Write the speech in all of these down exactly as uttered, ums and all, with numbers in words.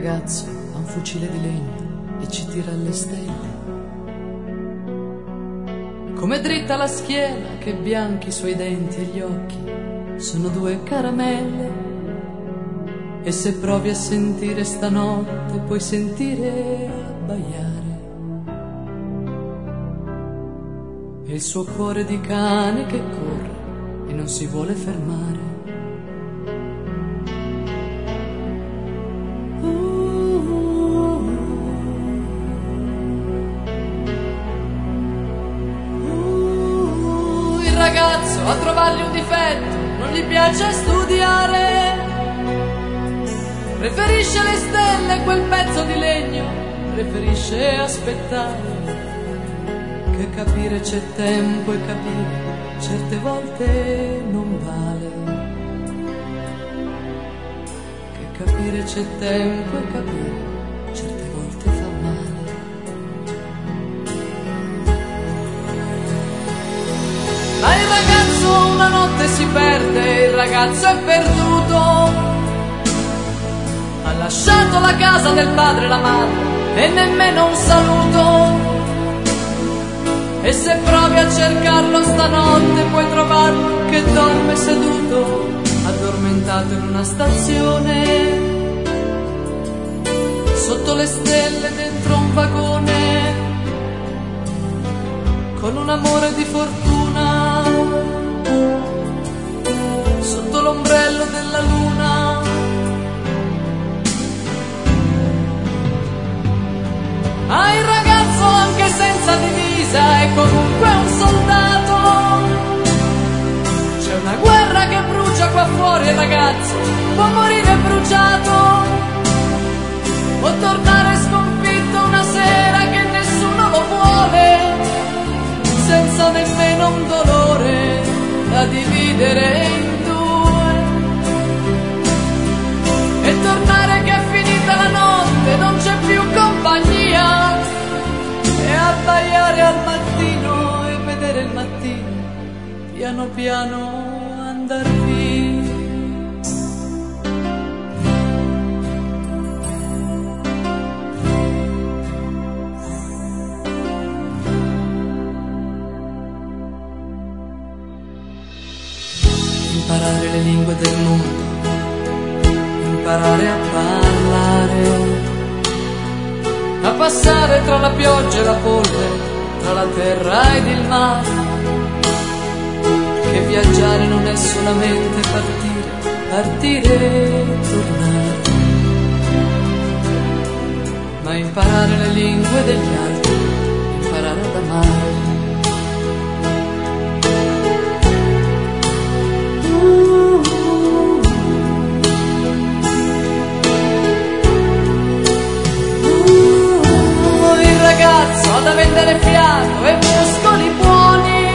ragazzo ha un fucile di legno e ci tira alle stelle. Come dritta la schiena, che bianchi i suoi denti e gli occhi sono due caramelle. E se provi a sentire stanotte puoi sentire abbaiare. E il suo cuore di cane che corre e non si vuole fermare. A trovargli un difetto, non gli piace studiare, preferisce le stelle, quel pezzo di legno, preferisce aspettare, che capire c'è tempo e capire certe volte non vale, che capire c'è tempo e capire certe volte fa male. Ma il ragazzo una notte si perde, il ragazzo è perduto. Ha lasciato la casa del padre e la madre e nemmeno un saluto. E se provi a cercarlo stanotte puoi trovarlo che dorme seduto, addormentato in una stazione, sotto le stelle dentro un vagone, con un amore di fortuna, sotto l'ombrello della luna. Ah, il ragazzo anche senza divisa è comunque un soldato. C'è una guerra che brucia qua fuori, il ragazzo può morire bruciato, può tornare sconfitto una sera che nessuno lo vuole, senza nemmeno un dolore da dividere in due, e tornare che è finita la notte, non c'è più compagnia, e abbaiare al mattino e vedere il mattino piano piano andar via. Imparare le lingue del mondo, imparare a parlare, a passare tra la pioggia e la polvere, tra la terra ed il mare, che viaggiare non è solamente partire, partire e tornare, ma imparare le lingue degli altri, imparare ad amare. Ha da vendere fiato e muscoli buoni,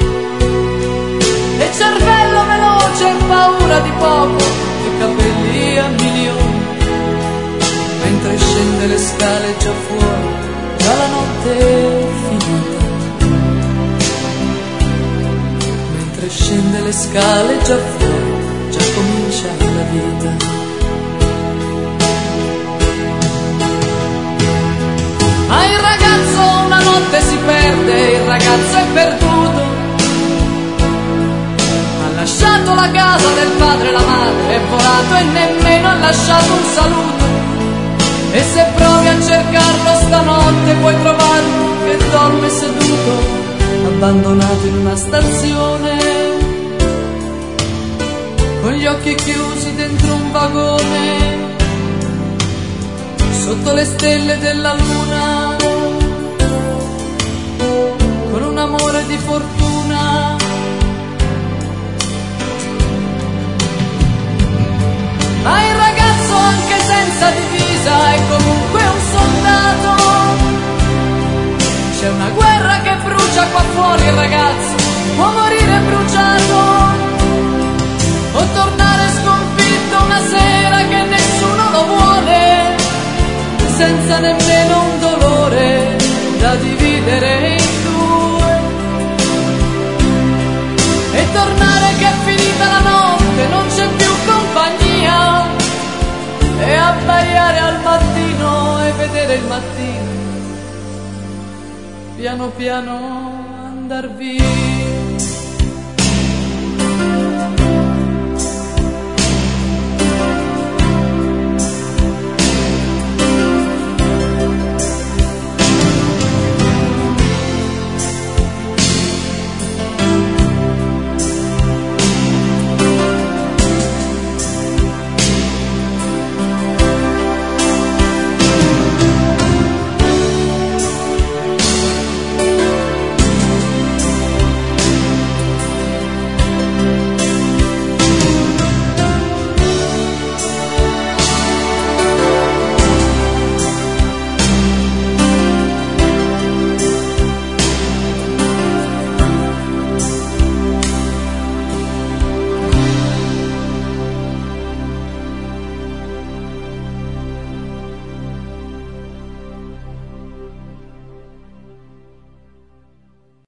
e cervello veloce e paura di poco, e capelli a milioni, mentre scende le scale già fuori, già la notte è finita, mentre scende le scale già fuori, già comincia la vita. Ma il ragazzo una notte si perde, il ragazzo è perduto. Ha lasciato la casa del padre e la madre, è volato e nemmeno ha lasciato un saluto. E se provi a cercarlo stanotte puoi trovarlo che dorme seduto, abbandonato in una stazione, con gli occhi chiusi dentro un vagone, sotto le stelle della luna, con un amore di fortuna. Ma il ragazzo anche senza divisa è comunque un soldato. C'è una guerra che brucia qua fuori, il ragazzo può morire bruciato, o tornare sconfitto una sera che nessuno lo vuole, senza nemmeno un dolore da dividere in due, e tornare che è finita la notte, non c'è più compagnia, e abbaiare al mattino vedere il mattino piano piano andar via.